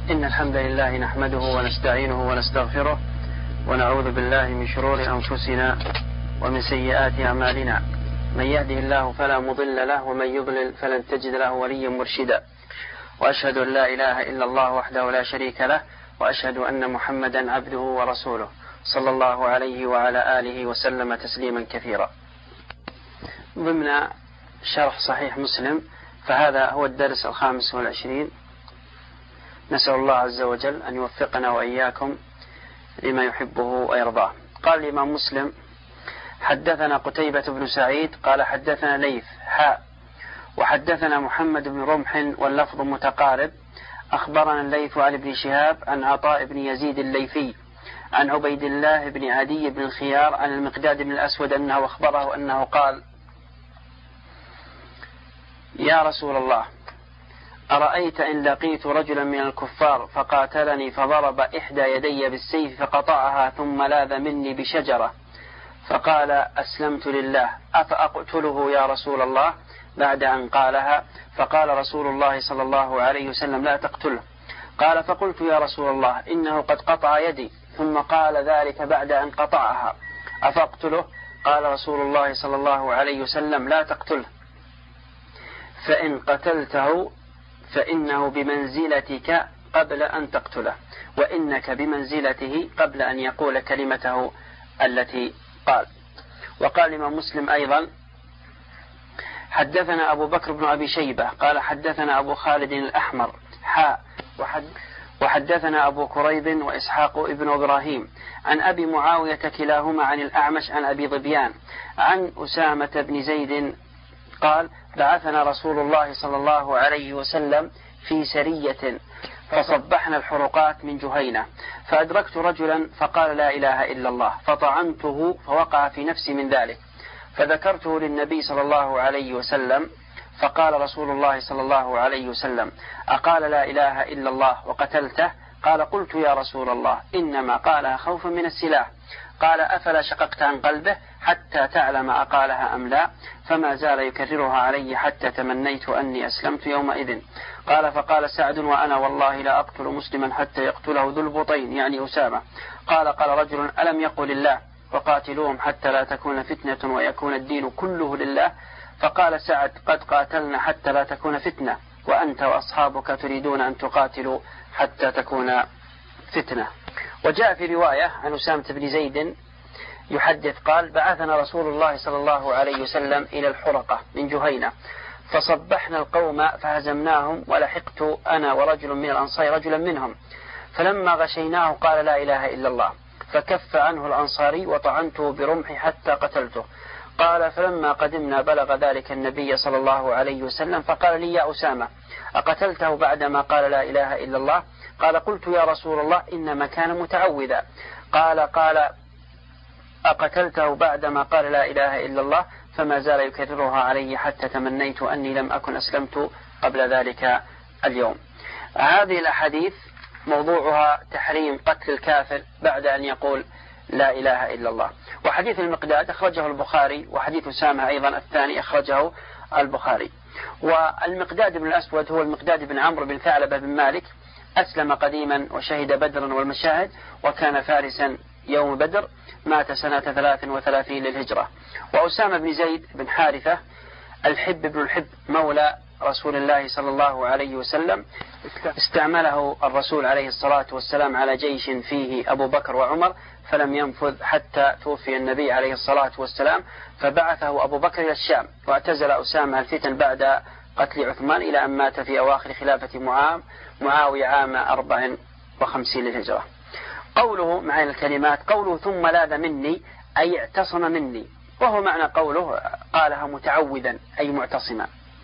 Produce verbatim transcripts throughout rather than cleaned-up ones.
إن الحمد لله نحمده ونستعينه ونستغفره ونعوذ بالله من شرور أنفسنا ومن سيئات أعمالنا. من يهده الله فلا مضل له ومن يضلل فلن تجد له وليا مرشدا. وأشهد أن لا إله إلا الله وحده لا شريك له وأشهد أن محمدا عبده ورسوله صلى الله عليه وعلى آله وسلم تسليما كثيرا. ضمن شرح صحيح مسلم، فهذا هو الدرس الخامس والعشرين. نسأل الله عز وجل أن يوفقنا وإياكم لما يحبه ويرضاه. قال الإمام مسلم: حدثنا قتيبة بن سعيد قال حدثنا ليث حاء وحدثنا محمد بن رمح واللفظ متقارب. أخبرنا الليث عن ابن شهاب عن عطاء بن يزيد الليثي عن عبيد الله بن عدي بن الخيار عن المقداد بن الأسود أنه أخبره أنه قال: يا رسول الله، أرأيت إن لقيت رجلا من الكفار فقاتلني فضرب إحدى يدي بالسيف فقطعها ثم لاذ مني بشجرة فقال: أسلمت لله، أفأقتله يا رسول الله؟ بعد أن قالها، فقال رسول الله صلى الله عليه وسلم: لا تقتله. قال: فقلت: يا رسول الله، إنه قد قطع يدي. ثم قال ذلك بعد أن قطعها، أفأقتله؟ قال رسول الله صلى الله عليه وسلم: لا تقتله، فإن قتلته فإنه بمنزلتك قبل أن تقتله، وإنك بمنزلته قبل أن يقول كلمته التي قال. وقال الإمام مسلم أيضا: حدثنا أبو بكر بن أبي شيبة قال حدثنا أبو خالد الأحمر حاء وحد وحدثنا أبو كريب وإسحاق ابن إبراهيم عن أبي معاوية كلاهما عن الأعمش عن أبي ظبيان عن أسامة بن زيد قال: بعثنا رسول الله صلى الله عليه وسلم في سرية فصبحنا الحرقات من جهينة، فأدركت رجلا فقال: لا إله إلا الله، فطعنته فوقع في نفسي من ذلك، فذكرته للنبي صلى الله عليه وسلم، فقال رسول الله صلى الله عليه وسلم: أقال لا إله إلا الله وقتلته؟ قال: قلت: يا رسول الله، إنما قالها خوفا من السلاح. قال: أفلا شققت عن قلبه حتى تعلم أقالها أم لا؟ فما زال يكررها علي حتى تمنيت أني أسلمت يومئذ. قال: فقال سعد: وأنا والله لا أقتل مسلما حتى يقتله ذو البطين، يعني أسامة. قال: قال رجل: ألم يقل الله وقاتلوهم حتى لا تكون فتنة ويكون الدين كله لله؟ فقال سعد: قد قاتلنا حتى لا تكون فتنة، وأنت وأصحابك تريدون أن تقاتلوا حتى تكون فتنة. وجاء في رواية عن أسامة بن زيد يحدث قال: بعثنا رسول الله صلى الله عليه وسلم إلى الحرقة من جهينة فصبحنا القوم فهزمناهم، ولحقت أنا ورجل من الأنصار رجلا منهم، فلما غشيناه قال: لا إله إلا الله، فكف عنه الأنصاري وطعنته برمحي حتى قتلته. قال: فلما قدمنا بلغ ذلك النبي صلى الله عليه وسلم فقال لي: يا أسامة، أقتلته بعدما قال لا إله إلا الله؟ قال: قلت: يا رسول الله، إنما كان متعوذا. قال قال أقتلته بعدما قال لا إله إلا الله؟ فما زال يكررها علي حتى تمنيت أني لم أكن أسلمت قبل ذلك اليوم. هذه الأحاديث موضوعها تحريم قتل الكافر بعد أن يقول لا إله إلا الله. وحديث المقداد أخرجه البخاري، وحديث أسامة أيضا الثاني أخرجه البخاري. والمقداد بن الأسود هو المقداد بن عمرو بن ثعلبة بن مالك، أسلم قديما وشهد بدرا والمشاهد، وكان فارسا يوم بدر، مات سنة ثلاث وثلاثين للهجرة. وأسامة بن زيد بن حارثة الحب بن الحب مولى رسول الله صلى الله عليه وسلم، استعمله الرسول عليه الصلاة والسلام على جيش فيه أبو بكر وعمر، فلم ينفذ حتى توفي النبي عليه الصلاة والسلام، فبعثه أبو بكر إلى الشام، واعتزل أسامة الفتن بعد قتل عثمان إلى أن مات في أواخر خلافة معاوية عام أربع وخمسين للهجرة. قوله مع الكلمات، قوله ثم لاذ مني أي اعتصم مني، وهو معنى قوله قالها متعوذا أي معتصما.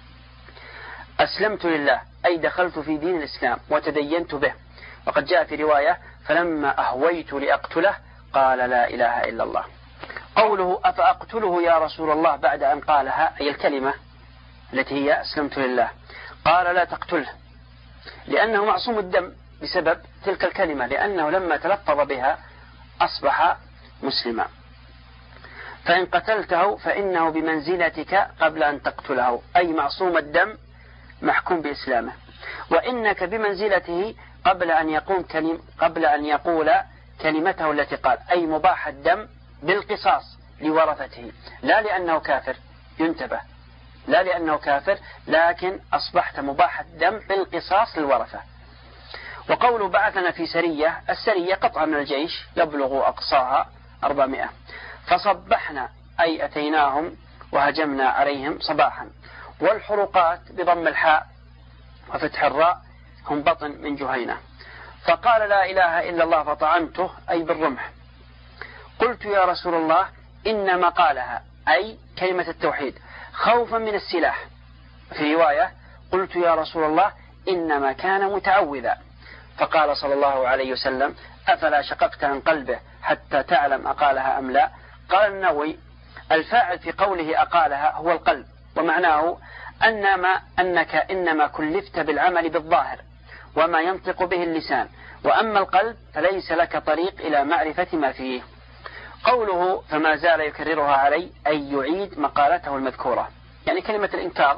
أسلمت لله أي دخلت في دين الإسلام وتدينت به. وقد جاء في رواية: فلما أهويت لأقتله قال لا إله إلا الله. قوله أفأقتله يا رسول الله بعد أن قالها أي الكلمة التي هي أسلمت لله، قال: لا تقتله، لأنه معصوم الدم بسبب تلك الكلمة، لأنه لما تلفظ بها أصبح مسلما. فإن قتلته فإنه بمنزلتك قبل أن تقتله، أي معصوم الدم محكوم بإسلامه. وإنك بمنزلته قبل أن يقوم كلم قبل أن يقول كلمته التي قال، أي مباح الدم بالقصاص لورثته، لا لأنه كافر، ينتبه، لا لأنه كافر، لكن أصبحت مباح الدم بالقصاص للورثة. وقوله بعثنا في سرية، السرية قطعة من الجيش يبلغ أقصاها أربعمائة، فصبحنا أي أتيناهم وهجمنا عليهم صباحا. والحروقات بضم الحاء وفتح الراء هم بطن من جهينة. فقال لا إله إلا الله فطعنته أي بالرمح. قلت يا رسول الله إنما قالها أي كلمة التوحيد خوفا من السلاح. في رواية قلت يا رسول الله إنما كان متعوذا. فقال صلى الله عليه وسلم أفلا شققت عن قلبه حتى تعلم أقالها أم لا؟ قال النووي الفاعل في قوله أقالها هو القلب، ومعناه أنما أنك إنما كلفت بالعمل بالظاهر وما ينطق به اللسان، وأما القلب فليس لك طريق إلى معرفة ما فيه. قوله فما زال يكررها علي أي يعيد مقالته المذكورة، يعني كلمة الإنكار.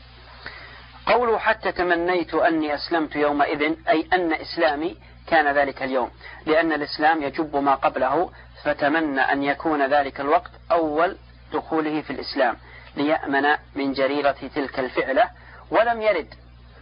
قوله حتى تمنيت أني أسلمت يومئذ أي أن إسلامي كان ذلك اليوم، لأن الإسلام يجب ما قبله، فتمنى أن يكون ذلك الوقت أول دخوله في الإسلام ليأمن من جريرة تلك الفعلة. ولم يرد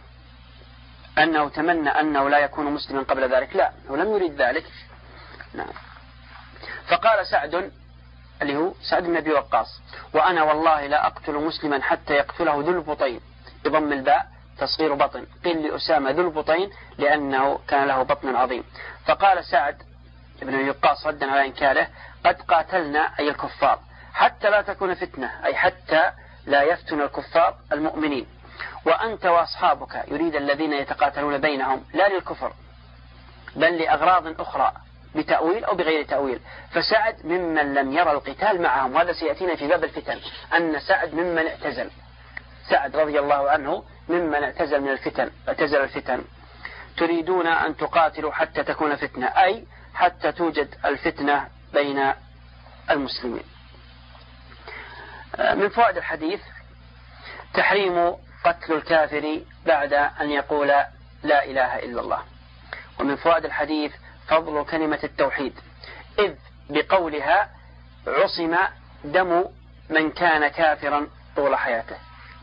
أنه تمنى أنه لا يكون مسلما قبل ذلك، لا، ولم يريد ذلك. نعم. فقال سعد اللي هو سعد بن أبي وقاص وأنا والله لا أقتل مسلما حتى يقتله ذو البطين بضم الباء تصغير بطن، قيل لأسامة ذو البطين لأنه كان له بطن عظيم. فقال سعد بن أبي وقاص ردا على إنكاره قد قاتلنا أي الكفار حتى لا تكون فتنة، أي حتى لا يفتن الكفار المؤمنين، وأنت وأصحابك يريد الذين يتقاتلون بينهم لا للكفر بل لأغراض أخرى بتأويل أو بغير تأويل. فسعد ممن لم يرى القتال معهم، وهذا سيأتينا في باب الفتن أن سعد ممن اعتزل، سعد رضي الله عنه ممن اعتزل من الفتن، اعتزل الفتن. تريدون أن تقاتلوا حتى تكون فتنة أي حتى توجد الفتنة بين المسلمين. من فوائد الحديث تحريم قتل الكافر بعد أن يقول لا إله إلا الله. ومن فوائد الحديث فضل كلمة التوحيد، إذ بقولها عصم دم من كان كافرا طول حياته.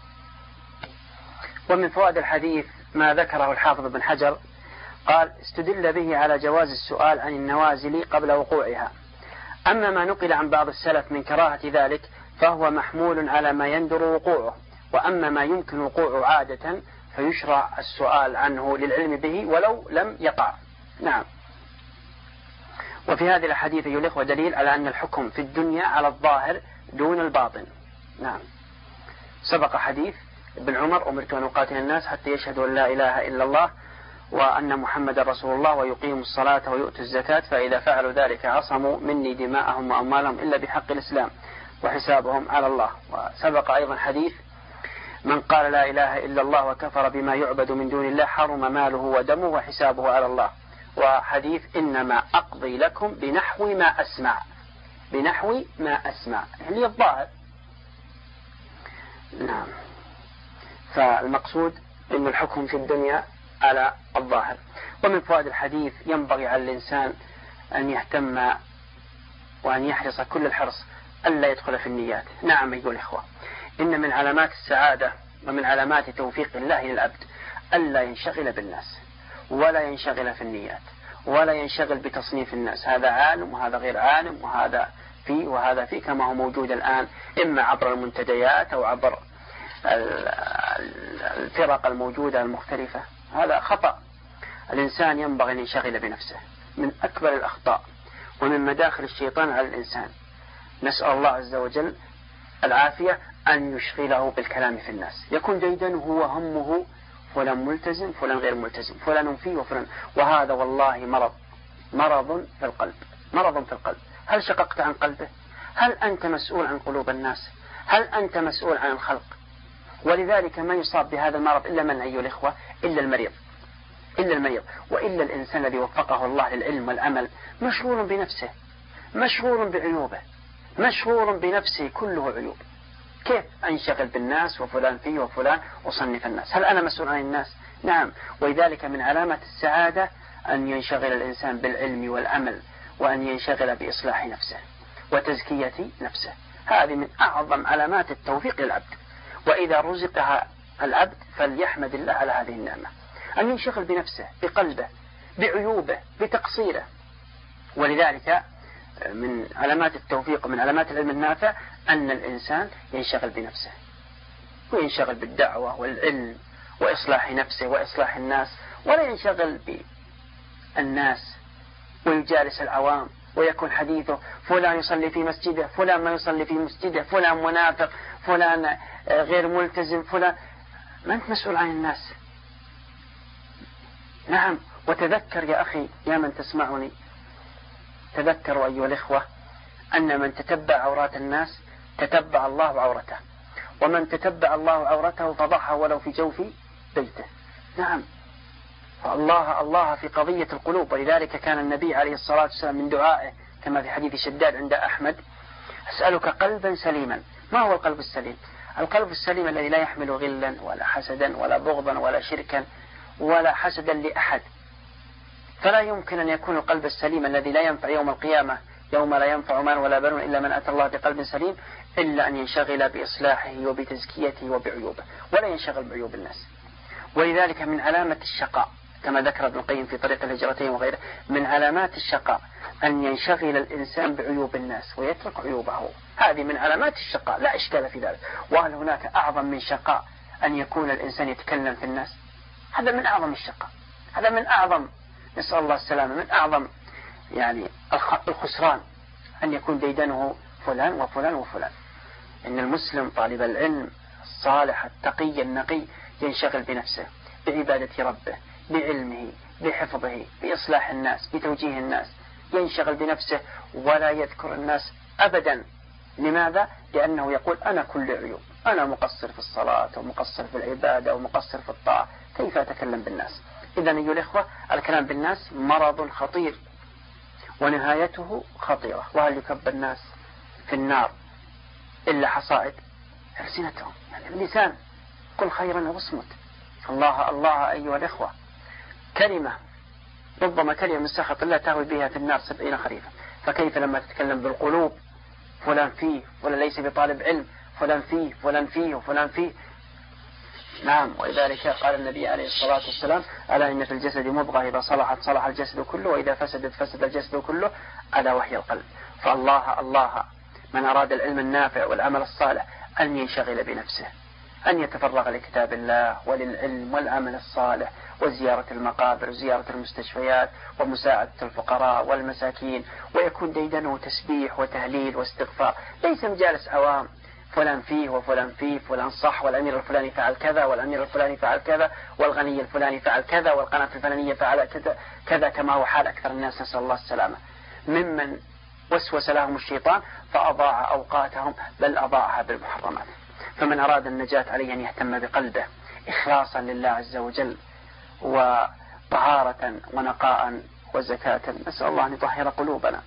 ومن فوائد الحديث ما ذكره الحافظ بن حجر قال استدل به على جواز السؤال عن النوازل قبل وقوعها، أما ما نقل عن بعض السلف من كراهة ذلك فهو محمول على ما يندر وقوعه، وأما ما يمكن وقوعه عادة فيشرع السؤال عنه للعلم به ولو لم يقع. نعم. وفي هذه الحديث أيها الإخوة دليل على أن الحكم في الدنيا على الظاهر دون الباطن. نعم. سبق حديث ابن عمر أمرت أن أقاتل الناس حتى يشهدوا أن لا إله إلا الله وأن محمد رسول الله ويقيموا الصلاة ويؤتوا الزكاة، فإذا فعلوا ذلك عصموا مني دماءهم وأموالهم إلا بحق الإسلام وحسابهم على الله. وسبق أيضا حديث من قال لا إله إلا الله وكفر بما يعبد من دون الله حرم ماله ودمه وحسابه على الله. وحديث إنما أقضي لكم بنحو ما أسمع، بنحو ما أسمع يعني الظاهر. نعم. فالمقصود أن الحكم في الدنيا على الظاهر. ومن فوائد الحديث ينبغي على الإنسان أن يهتم وأن يحرص كل الحرص ألا يدخل في النيات. نعم أيها الإخوة، إن من علامات السعادة ومن علامات توفيق الله للعبد ألا ينشغل بالناس ولا ينشغل في النيات ولا ينشغل بتصنيف الناس، هذا عالم وهذا غير عالم وهذا فيه وهذا فيه، كما هو موجود الآن إما عبر المنتديات أو عبر الفرق الموجودة المختلفة. هذا خطأ. الإنسان ينبغي أن ينشغل بنفسه، من أكبر الأخطاء ومن مداخل الشيطان على الإنسان. نسأل الله عز وجل العافية أن يشغله بالكلام في الناس، يكون جيدا هو همه فلان ملتزم فلان غير ملتزم فلان فيه وفلان، وهذا والله مرض، مرض في القلب، مرض في القلب. هل شققت عن قلبه؟ هل أنت مسؤول عن قلوب الناس؟ هل أنت مسؤول عن الخلق؟ ولذلك ما يصاب بهذا المرض إلا من أيها الإخوة؟ إلا المريض، إلا المريض. وإلا الإنسان الذي وفقه الله للعلم والعمل مشغول بنفسه، مشغول بعيوبه، مشغول بنفسه كله عيوب. كيف أنشغل بالناس وفلان فيه وفلان وصنف الناس؟ هل أنا مسؤول عن الناس؟ نعم. ولذلك من علامة السعادة أن ينشغل الإنسان بالعلم والعمل، وأن ينشغل بإصلاح نفسه وتزكية نفسه. هذه من أعظم علامات التوفيق للعبد، وإذا رزقها العبد فليحمد الله على هذه النعمة، أن ينشغل بنفسه، بقلبه، بعيوبه، بتقصيره. ولذلك من علامات التوفيق ومن علامات العلم النافع أن الإنسان ينشغل بنفسه، وينشغل بالدعوة والعلم وإصلاح نفسه وإصلاح الناس، ولا ينشغل بالناس ويجالس العوام ويكون حديثه فلان يصلي في مسجده، فلان ما يصلي في مسجده، فلان منافق، فلان غير ملتزم، فلان. ما أنت مسؤول عن الناس. نعم. وتذكر يا أخي يا من تسمعني، تذكروا أيها الإخوة أن من تتبع عورات الناس تتبع الله عورته، ومن تتبع الله عورته فضحه ولو في جوف بيته. نعم. فالله الله في قضية القلوب. ولذلك كان النبي عليه الصلاة والسلام من دعائه كما في حديث شداد عند أحمد: أسألك قلبا سليما. ما هو القلب السليم؟ القلب السليم الذي لا يحمل غلا ولا حسدا ولا بغضا ولا شركا ولا حسدا لأحد. فلا يمكن أن يكون القلب السليم الذي لا ينفع يوم القيامة، يوم لا ينفع مال ولا بنون إلا من أتى الله بقلب سليم، إلا أن ينشغل بإصلاحه وبتزكيته وبعيوبه، ولا ينشغل بعيوب الناس. ولذلك من علامة الشقاء كما ذكر ابن القيم في طريق الهجرتين وغيره، من علامات الشقاء أن ينشغل الإنسان بعيوب الناس ويترك عيوبه. هذه من علامات الشقاء لا إشكال في ذلك. وهل هناك أعظم من شقاء أن يكون الإنسان يتكلم في الناس؟ هذا من أعظم الشقاء، هذا من أعظم، نسأل الله السلامة، من أعظم يعني الخسران أن يكون ديدنه فلان وفلان وفلان. إن المسلم طالب العلم الصالح التقي النقي ينشغل بنفسه، بعبادة ربه، بعلمه، بحفظه، بإصلاح الناس، بتوجيه الناس، ينشغل بنفسه ولا يذكر الناس أبدا. لماذا؟ لأنه يقول أنا كل عيوب، أنا مقصر في الصلاة ومقصر في العبادة ومقصر في الطاعة، كيف أتكلم بالناس؟ إذن أيها الإخوة الكلام بالناس مرض خطير ونهايته خطيرة. وهل يكب الناس في النار إلا حصائد ألسنتهم، يعني اللسان. قل خيرا واصمت. الله الله أيها الإخوة، كلمة ربما كلمة من سخط الله تهوي بها في النار سبعين خريفا، فكيف لما تتكلم بالقلوب؟ فلان فيه ولا ليس بطالب علم، فلان فيه فلان فيه وفلان فيه. نعم. ولذلك قال النبي عليه الصلاة والسلام: ألا إن في الجسد مضغة إذا صلحت صلح الجسد كله، وإذا فسدت فسد الجسد كله، ألا وهي القلب. فالله الله من أراد العلم النافع والعمل الصالح أن ينشغل بنفسه، أن يتفرغ لكتاب الله وللعلم والعمل الصالح وزيارة المقابر وزيارة المستشفيات ومساعدة الفقراء والمساكين، ويكون ديدنه تسبيح وتهليل واستغفار، ليس مجالس عوام فلان فيه وفلان فيه، فلان صح والأمير الفلاني فعل كذا والأمير الفلاني فعل كذا والغني الفلاني فعل كذا والقناة الفلانية فعل كذا كذا كما هو حال أكثر الناس، نسأل الله السلامة، ممن وسوس لهم الشيطان فأضاع أوقاتهم بل أضاعها بالمحرمات. فمن أراد النجاة عليه أن يهتم بقلبه إخلاصا لله عز وجل وطهارة ونقاء وزكاة. نسأل الله أن يطهر قلوبنا.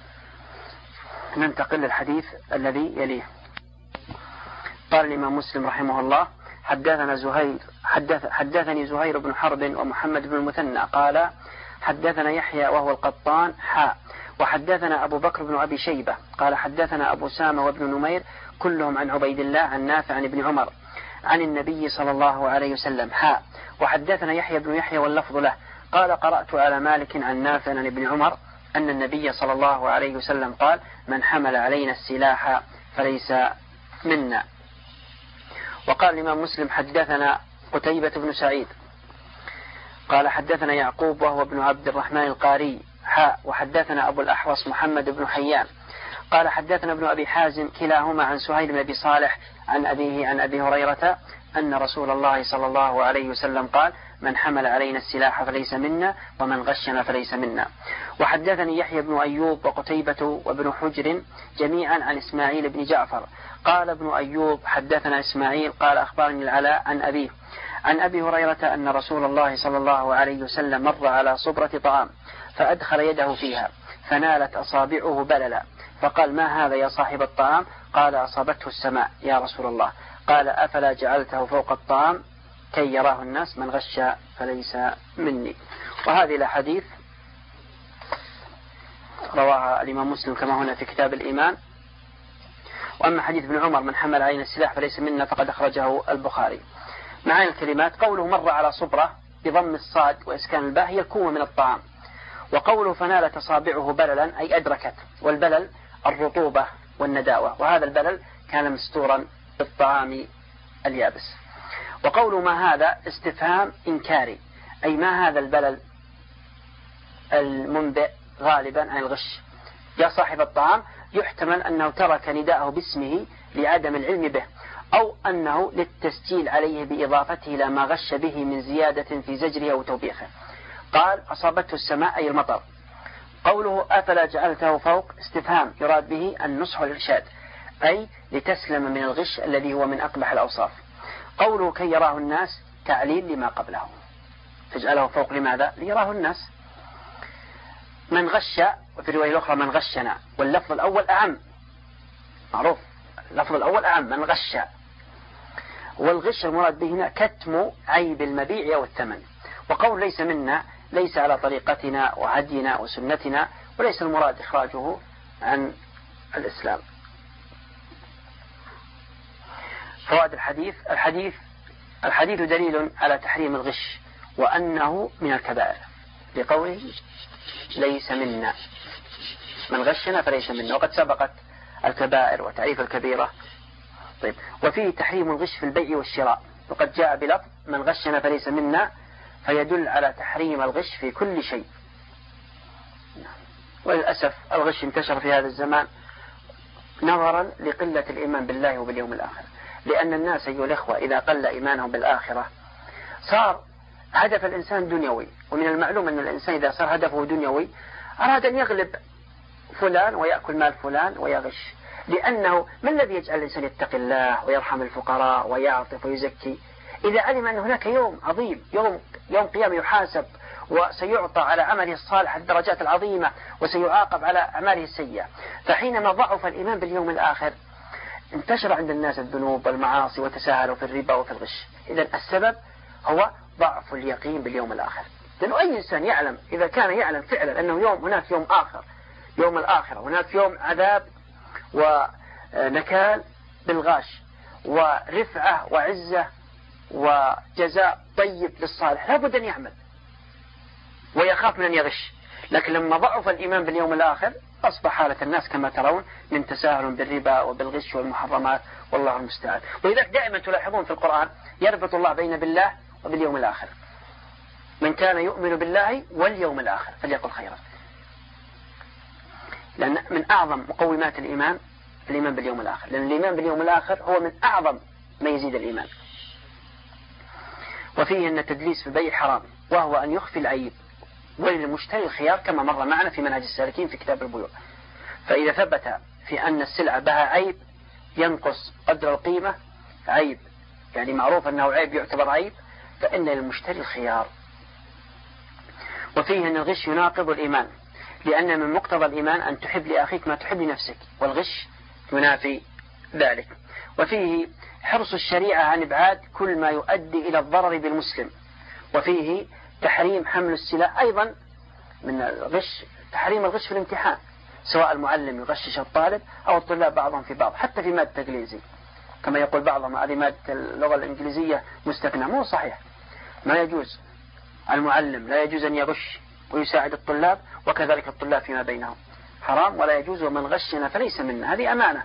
ننتقل للحديث الذي يليه. قال الإمام مسلم رحمه الله: حدثنا زهير حدث حدثني زهير بن حرب ومحمد بن المثنى قال حدثنا يحيى وهو القطان حاء وحدثنا أبو بكر بن أبي شيبة قال حدثنا أبو سامة وابن نمير كلهم عن عبيد الله عن نافع عن ابن عمر عن النبي صلى الله عليه وسلم حاء وحدثنا يحيى بن يحيى واللفظ له قال قرأت على مالك عن نافع عن ابن عمر أن النبي صلى الله عليه وسلم قال: من حمل علينا السلاح فليس منا. وقال الإمام مسلم: حدثنا قتيبة بن سعيد قال حدثنا يعقوب وهو ابن عبد الرحمن القاري حاء وحدثنا أبو الأحوص محمد بن حيان قال حدثنا ابن أبي حازم كلاهما عن سهيل بن أبي صالح عن أبيه عن أبي هريرة أن رسول الله صلى الله عليه وسلم قال: من حمل علينا السلاح فليس منا ومن غشنا فليس منا. وحدثني يحيى بن أيوب وقتيبة وابن حجر جميعا عن إسماعيل بن جعفر قال ابن أيوب حدثنا إسماعيل قال أخبرني العلاء عن أبيه عن أبي هريرة أن رسول الله صلى الله عليه وسلم مر على صبرة طعام فأدخل يده فيها فنالت أصابعه بللا فقال: ما هذا يا صاحب الطعام؟ قال: أصابته السماء يا رسول الله. قال: أفلا جعلته فوق الطعام؟ كي يراه الناس من غش فليس مني. وهذه الأحاديث رواها الإمام مسلم كما هنا في كتاب الإيمان. وأما حديث ابن عمر من حمل علينا السلاح فليس منا فقد أخرجه البخاري. معاني الكلمات: قوله مر على صبرة بضم الصاد وإسكان الباء هي الكومة من الطعام. وقوله فنالت أصابعه بللا أي أدركت، والبلل الرطوبة والنداوة، وهذا البلل كان مستورا بالطعام اليابس. وقوله ما هذا استفهام إنكاري أي ما هذا البلل المنبئ غالبا عن الغش. يا صاحب الطعام يحتمل أنه ترك نداءه باسمه لعدم العلم به، أو أنه للتسجيل عليه بإضافته إلى ما غش به من زيادة في زجره أو توبيخه. قال أصابته السماء أي المطر. قوله أفلا جعلته فوق استفهام يراد به النصح والإرشاد أي لتسلم من الغش الذي هو من أقبح الأوصاف. قوله كي يراه الناس تعليل لما قبله، تجعله فوق لماذا؟ ليراه الناس. من غش، وفي الرواية الأخرى من غشنا، واللفظ الأول أعم معروف، اللفظ الأول أعم من غش. والغش المراد به هنا كتم عيب المبيع أو الثمن. وقول ليس منا ليس على طريقتنا وهدينا وسنتنا، وليس المراد إخراجه عن الإسلام. فوائد الحديث: الحديث الحديث دليل على تحريم الغش وأنه من الكبائر لقوله ليس منا، من غشنا فليس منا، وقد سبقت الكبائر وتعريف الكبيرة. طيب. وفيه تحريم الغش في البيع والشراء، وقد جاء بلفظ من غشنا فليس منا، فيدل على تحريم الغش في كل شيء. وللأسف الغش انتشر في هذا الزمان نظرا لقلة الإيمان بالله وباليوم الآخر، لأن الناس أيها الإخوة إذا قل إيمانهم بالآخرة صار هدف الإنسان دنيوي. ومن المعلوم أن الإنسان إذا صار هدفه دنيوي أراد أن يغلب فلان ويأكل مال فلان ويغش، لأنه ما الذي يجعل الإنسان يتقي الله ويرحم الفقراء ويعطف ويزكي؟ إذا علم أن هناك يوم عظيم، يوم يوم قيام يحاسب وسيعطى على عمله الصالح الدرجات العظيمة وسيعاقب على أعماله السيئة. فحينما ضعف الإيمان باليوم الآخر انتشر عند الناس الذنوب والمعاصي وتساهلوا في الربا وفي الغش. إذن السبب هو ضعف اليقين باليوم الآخر. لأنه أي إنسان يعلم، إذا كان يعلم فعلا أنه يوم هناك يوم آخر، يوم الآخرة هناك يوم عذاب ونكال بالغاش ورفعة وعزة وجزاء طيب للصالح، لابد أن يعمل ويخاف من أن يغش. لكن لما ضعف الإيمان باليوم الآخر أصبح حالة الناس كما ترون من تساهل بالربا وبالغش والمحرمات، والله المستعان. ولذلك دائما تلاحظون في القرآن يربط الله بين بالله وباليوم الآخر: من كان يؤمن بالله واليوم الآخر فليقل خيرا. لأن من أعظم مقومات الإيمان الإيمان باليوم الآخر، لأن الإيمان باليوم الآخر هو من أعظم ما يزيد الإيمان. وفيه أن التدليس في البيع حرام، وهو أن يخفي العيب، وللمشتري الخيار كما مر معنا في منهج السالكين في كتاب البيوع. فإذا ثبت في أن السلعة بها عيب ينقص قدر القيمة، عيب يعني معروف أنه عيب يعتبر عيب، فإن للمشتري الخيار. وفيه أن الغش يناقض الإيمان، لأن من مقتضى الإيمان أن تحب لأخيك ما تحب لنفسك، والغش ينافي ذلك. وفيه حرص الشريعة عن إبعاد كل ما يؤدي إلى الضرر بالمسلم. وفيه تحريم حمل السلاح، أيضا من الغش تحريم الغش في الامتحان، سواء المعلم يغشش الطالب أو الطلاب بعضهم في بعض، حتى في مادة الإنجليزي كما يقول بعضهم هذه مادة اللغة الإنجليزية مستثنى. مو صحيح، ما يجوز. المعلم لا يجوز أن يغش ويساعد الطلاب، وكذلك الطلاب فيما بينهم حرام ولا يجوز. ومن غشنا فليس منا، هذه أمانة.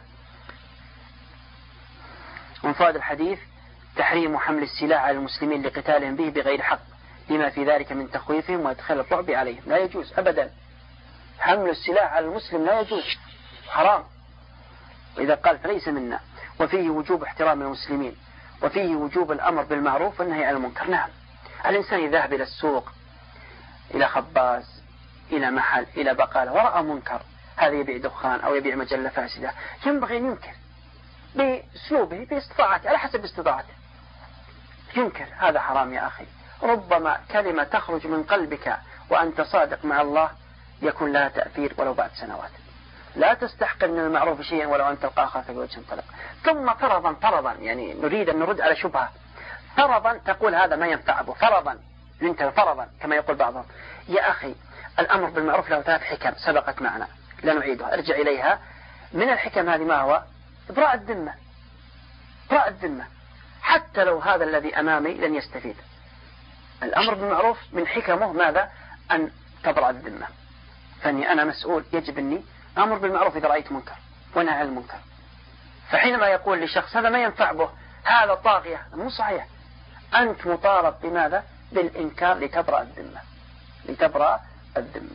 من فوائد الحديث تحريم حمل السلاح على المسلمين لقتالهم به بغير حق، لما في ذلك من تخويفهم وإدخال الرعب عليهم. لا يجوز أبدا حمل السلاح على المسلم، لا يجوز، حرام. وإذا قال فليس منا. وفيه وجوب احترام المسلمين، وفيه وجوب الأمر بالمعروف والنهي عن المنكر. نعم، الإنسان يذهب إلى السوق، إلى خباز، إلى محل، إلى بقالة، ورأى منكر، هذا يبيع دخان أو يبيع مجلة فاسدة، ينبغي أن ينكر بأسلوبه باستطاعته على حسب استطاعته. ينكر هذا حرام يا أخي. ربما كلمة تخرج من قلبك وأنت صادق مع الله يكون لها تأثير ولو بعد سنوات. لا تستحقر من المعروف شيئا ولو أن تلقى أخاك بوجه طلق. ثم فرضا فرضا يعني نريد أن نرد على شبهة، فرضا تقول هذا ما ينفع أبوه، فرضا انت فرضا كما يقول بعضهم. يا أخي الأمر بالمعروف له ثلاث حكم سبقت معنا لا نعيدها، ارجع إليها. من الحكم هذه ما هو؟ إبراء الذمة. إبراء الذمة حتى لو هذا الذي أمامي لن يستفيد. الأمر بالمعروف من حكمه ماذا؟ أن تبرأ الذمة. فاني أنا مسؤول، يجب أني أمر بالمعروف إذا رأيت منكر ونهى عن المنكر. فحينما يقول لشخص هذا ما ينفع به، هذا طاغية، مو صحيح. أنت مطالب بماذا؟ بالإنكار لتبرأ الذمة، لتبرأ الذمة.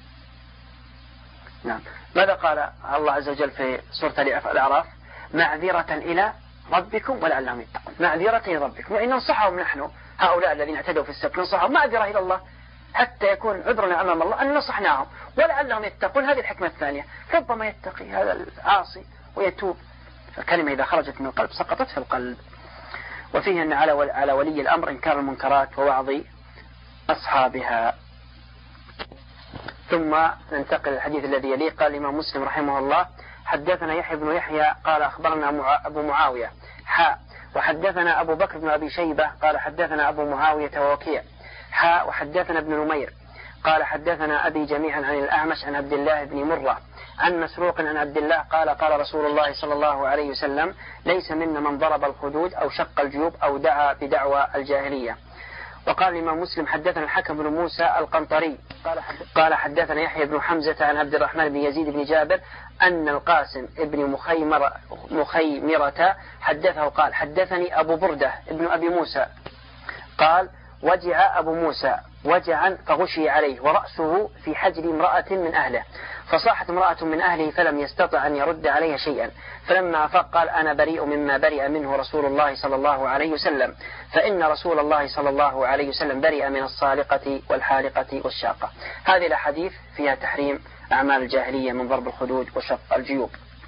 نعم. ماذا قال الله عز وجل في سورة الأعراف؟ معذرة إلى ربكم ولعلهم يتقون. معذرة إلى ربكم، وإن ننصحهم نحن هؤلاء الذين اعتدوا في السبت، ننصحهم معذرة إلى الله حتى يكون عذرنا أمام الله أن نصحناهم ولعلهم يتقون. هذه الحكمة الثانية، ربما يتقي هذا العاصي ويتوب، فالكلمة إذا خرجت من القلب سقطت في القلب. وفيه أن على ولي الأمر إنكار المنكرات ووعظ أصحابها. ثم ننتقل الحديث الذي يليه. قال الإمام مسلم رحمه الله: حدثنا يحيى بن يحيى قال أخبرنا أبو معاوية حاء وحدثنا أبو بكر بن أبي شيبة قال حدثنا أبو معاوية ووكيع حاء وحدثنا ابن نمير قال حدثنا أبي جميعا عن الأعمش عن عبد الله بن مرة عن مسروق عن عبد الله قال قال رسول الله صلى الله عليه وسلم: ليس منا من ضرب الخدود أو شق الجيوب أو دعا بدعوى الجاهلية. وقال الإمام مسلم: حدثنا الحكم بن موسى القنطري قال حدثنا يحيى بن حمزة عن عبد الرحمن بن يزيد بن جابر أن القاسم ابن مخيمر مخيمرة حدثه قال حدثني أبو بردة ابن أبي موسى قال: وجع أبو موسى وجعا فغشي عليه ورأسه في حجر امرأة من أهله، فصاحت امرأة من أهله فلم يستطع أن يرد عليها شيئا، فلما أفاق قال: أنا بريء مما برئ منه رسول الله صلى الله عليه وسلم، فإن رسول الله صلى الله عليه وسلم برئ من الصالقة والحالقة والشاقة. هذه الأحاديث فيها تحريم أعمال الجاهلية من ضرب الخدود وشق الجيوب.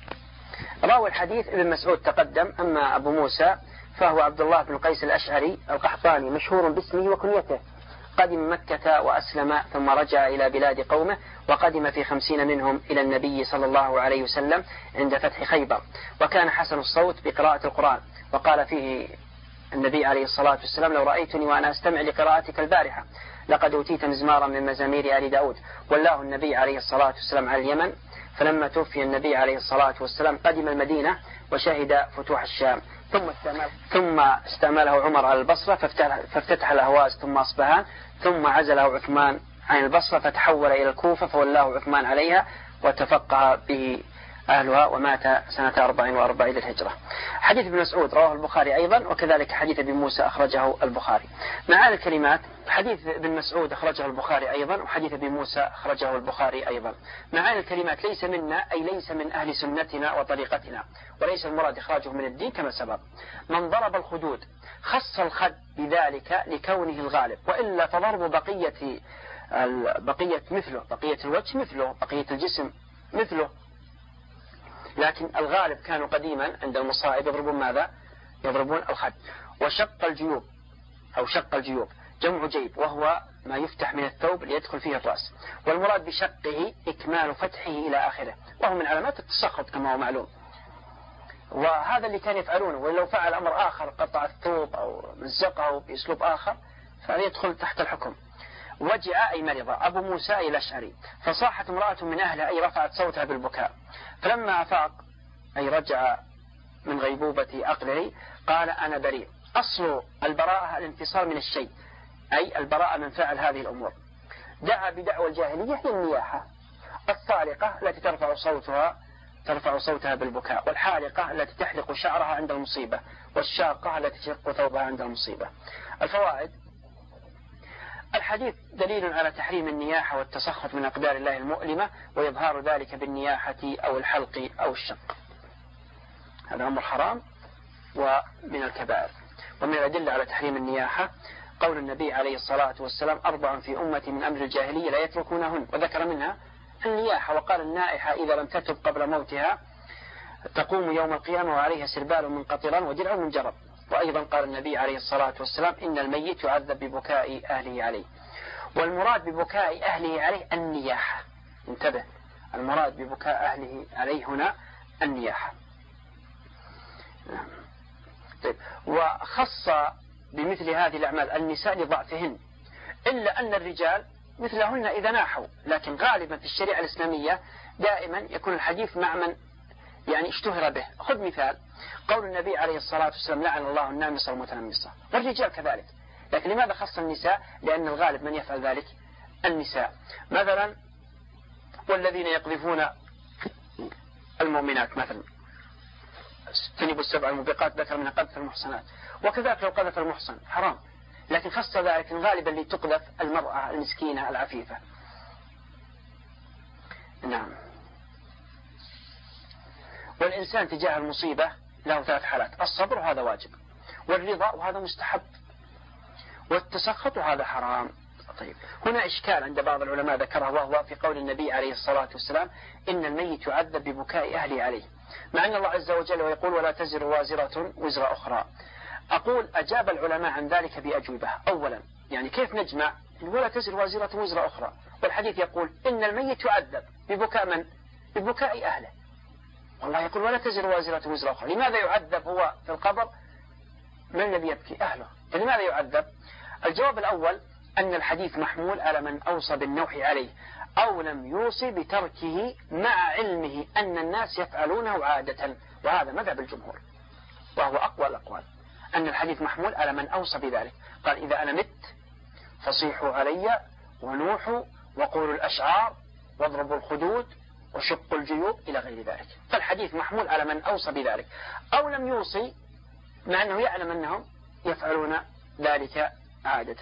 راوي الحديث ابن مسعود تقدم، أما أبو موسى فهو عبد الله بن قيس الأشعري القحطاني مشهور باسمه وكنيته، قدم مكة وأسلم ثم رجع إلى بلاد قومه، وقدم في خمسين منهم إلى النبي صلى الله عليه وسلم عند فتح خيبر، وكان حسن الصوت بقراءة القرآن، وقال فيه النبي عليه الصلاة والسلام: لو رأيتني وأنا أستمع لقراءتك البارحة لقد أوتيت مزمارا من مزامير آل داود. والله النبي عليه الصلاة والسلام على اليمن، فلما توفي النبي عليه الصلاة والسلام قدم المدينة وشهد فتوح الشام، ثم استعمل ثم استعمله عمر على البصرة فافتتح الأهواز ثم أصبهان، ثم عزله عثمان عن البصرة فتحول إلى الكوفة فولاه عثمان عليها وتفقه به أهلها، ومات سنة أربع وأربعين للهجرة. حديث ابن مسعود رواه البخاري أيضا، وكذلك حديث ابن موسى أخرجه البخاري. معاني الكلمات: حديث ابن مسعود أخرجه البخاري أيضا، وحديث ابن موسى أخرجه البخاري أيضا. معاني الكلمات: ليس منا أي ليس من أهل سنتنا وطريقتنا، وليس المراد إخراجه من الدين كما سبق. من ضرب الخدود خص الخد بذلك لكونه الغالب، وإلا فضرب بقية بقية مثله، بقية الوجه مثله، بقية الجسم مثله، لكن الغالب كانوا قديما عند المصائب يضربون ماذا؟ يضربون الخد. وشق الجيوب أو شق الجيوب جمع جيب، وهو ما يفتح من الثوب ليدخل فيه الرأس، والمراد بشقه إكمال فتحه إلى آخره، وهو من علامات التسخط كما هو معلوم، وهذا اللي كان يفعلونه. ولو فعل أمر آخر قطع الثوب أو مزقه بأسلوب آخر فيدخل تحت الحكم. وجع أي مرض. أبو موسى الأشعري: فصاحت امرأة من أهلها أي رفعت صوتها بالبكاء، فلما أفاق أي رجع من غيبوبة عقله قال: أنا بريء. أصل البراءة الانفصال من الشيء، أي البراءة من فعل هذه الأمور. دعا بدعوى الجاهلية هي النياحة، الصالقة التي ترفع صوتها ترفع صوتها بالبكاء، والحالقة التي تحلق شعرها عند المصيبة، والشاقة التي تشق ثوبها عند المصيبة. الفوائد: الحديث دليل على تحريم النياحة والتسخط من أقدار الله المؤلمة، وإظهار ذلك بالنياحة أو الحلق أو الشق، هذا أمر حرام ومن الكبائر. ومن الأدلة على تحريم النياحة قول النبي عليه الصلاة والسلام: أربع في أمتي من أمر الجاهلية لا يتركونهن، وذكر منها النياحة، وقال: النائحة إذا لم تتب قبل موتها تقوم يوم القيامة وعليها سربال من قطران ودرع من جرب. وأيضا قال النبي عليه الصلاة والسلام: إن الميت يعذب ببكاء أهله عليه. والمراد ببكاء أهله عليه النياحة، انتبه، المراد ببكاء أهله عليه هنا النياحة. طيب. وخص بمثل هذه الأعمال النساء لضعفهن، إلا أن الرجال مثلهن إذا ناحوا، لكن غالبا في الشريعة الإسلامية دائما يكون الحديث مع من يعني اشتهر به. خذ مثال قول النبي عليه الصلاة والسلام لعن الله النامصة والمتنمصة، والرجال كذلك، لكن لماذا خص النساء؟ لأن الغالب من يفعل ذلك النساء. مثلا والذين يقذفون المؤمنات مثلا اجتنبوا السبع الموبقات ذكر منها قذف المحصنات، وكذلك لو قذف المحصن حرام، لكن خص ذلك غالبا لتقذف المرأة المسكينة العفيفة. نعم. والإنسان تجاه المصيبة له ثلاث حالات: الصبر وهذا واجب، والرضا وهذا مستحب، والتسخط وهذا حرام. طيب هنا إشكال عند بعض العلماء ذكره، وهو في قول النبي عليه الصلاة والسلام إن الميت يعذب ببكاء أهله عليه، مع أن الله عز وجل يقول ولا تزر وازرة وزر أخرى. أقول أجاب العلماء عن ذلك بأجوبة. أولا يعني كيف نجمع ولا تزر وازرة وزر أخرى والحديث يقول إن الميت يعذب ببكاء من؟ ببكاء أهله، والله يقول ولا تزر وازرة وزر أخرى. لماذا يعذب هو في القبر؟ من الذي يبكي؟ أهله. فلماذا يعذب؟ الجواب الأول أن الحديث محمول على من أوصى بالنوح عليه أو لم يوصي بتركه مع علمه أن الناس يفعلونه عادة، وهذا مذهب الجمهور وهو أقوى الأقوال، أن الحديث محمول على من أوصى بذلك. قال إذا أنا مت فصيحوا علي ونوحوا وقولوا الأشعار واضربوا الخدود وشقوا الجيوب إلى غير ذلك. فالحديث محمول على من أوصى بذلك أو لم يوصي مع أنه يعلم أنهم يفعلون ذلك عادة.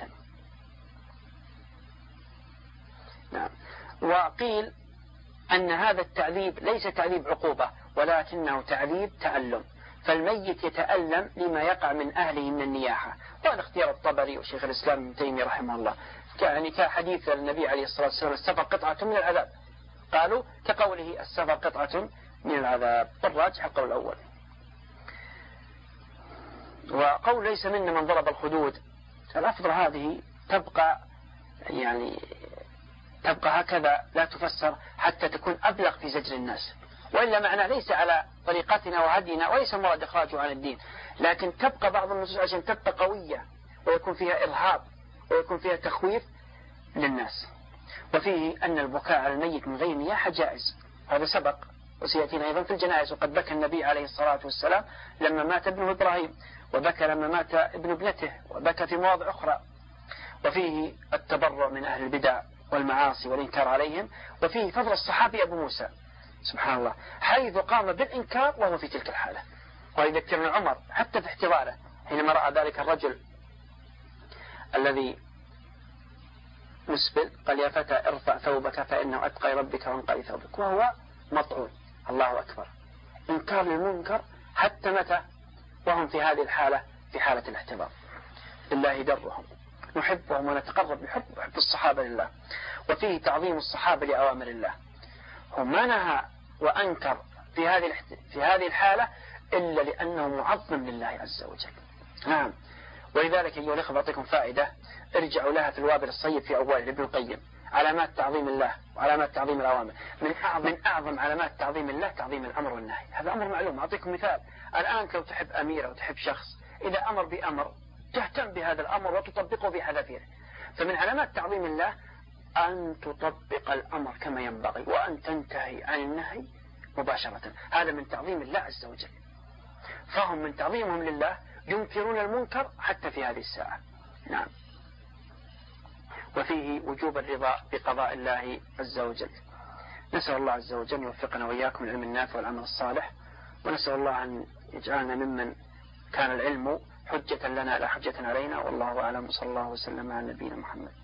نعم. وقيل أن هذا التعذيب ليس تعذيب عقوبة ولكنه تعذيب تعلم، فالميت يتألم لما يقع من أهله من النياحة، وهذا اختيار الطبري وشيخ الإسلام ابن تيمية رحمه الله، يعني كحديث النبي عليه الصلاة والسلام السفر قطعة من العذاب، قالوا كقوله السفر قطعة من العذاب، والراجح القول الأول. وقول ليس منا من ضرب الخدود، الأفضل هذه تبقى يعني تبقى هكذا لا تفسر حتى تكون أبلغ في زجر الناس، وإلا معنى ليس على طريقتنا وهدينا وليس مراد إخراجه عن الدين، لكن تبقى بعض النصوص عشان تبقى قوية ويكون فيها إرهاب ويكون فيها تخويف للناس. وفيه أن البكاء على الميت من غير نياحة جائز، هذا سبق وسيأتينا أيضا في الجنائز، وقد بكى النبي عليه الصلاة والسلام لما مات ابنه إبراهيم، وبكى لما مات ابن ابنته، وبكى في مواضع أخرى. وفيه التبرع من أهل البدع والمعاصي والإنكار عليهم، وفيه فضل الصحابي أبو موسى سبحان الله حيث قام بالإنكار وهو في تلك الحالة. ويذكرنا عمر حتى في احتضاره حينما رأى ذلك الرجل الذي مسبل قال يا فتى ارفع ثوبك فإنه أتقى ربك وانقى ثوبك، وهو مطعون. الله أكبر، إنكار للمنكر حتى متى وهم في هذه الحالة، في حالة الاحتضار. لله درهم، نحبهم ونتقرب بحب حب الصحابة لله. وفيه تعظيم الصحابة لأوامر الله، هم ما نهى وأنكر في هذه في هذه الحالة إلا لأنه معظم لله عز وجل. نعم. ولذلك أيها الأخوة أعطيكم فائدة ارجعوا لها في الوابل الصيب في أول ابن القيم، علامات تعظيم الله وعلامات تعظيم الأوامر. من أعظم, من أعظم علامات تعظيم الله تعظيم الأمر والنهي، هذا أمر معلوم. أعطيكم مثال الآن، لو تحب أمير أو تحب شخص إذا أمر بأمر تهتم بهذا الأمر وتطبقه بحذافيره. فمن علامات تعظيم الله أن تطبق الأمر كما ينبغي وأن تنتهي عن النهي مباشرة، هذا من تعظيم الله عز وجل. فهم من تعظيمهم لله ينكرون المنكر حتى في هذه الساعة. نعم. وفيه وجوب الرضا بقضاء الله عز وجل. نسأل الله عز وجل يوفقنا وإياكم العلم النافع والعمل الصالح، ونسأل الله أن يجعلنا ممن كان العلم حجة لنا لا حجة علينا، والله أعلم. صلى الله وسلم على نبينا محمد.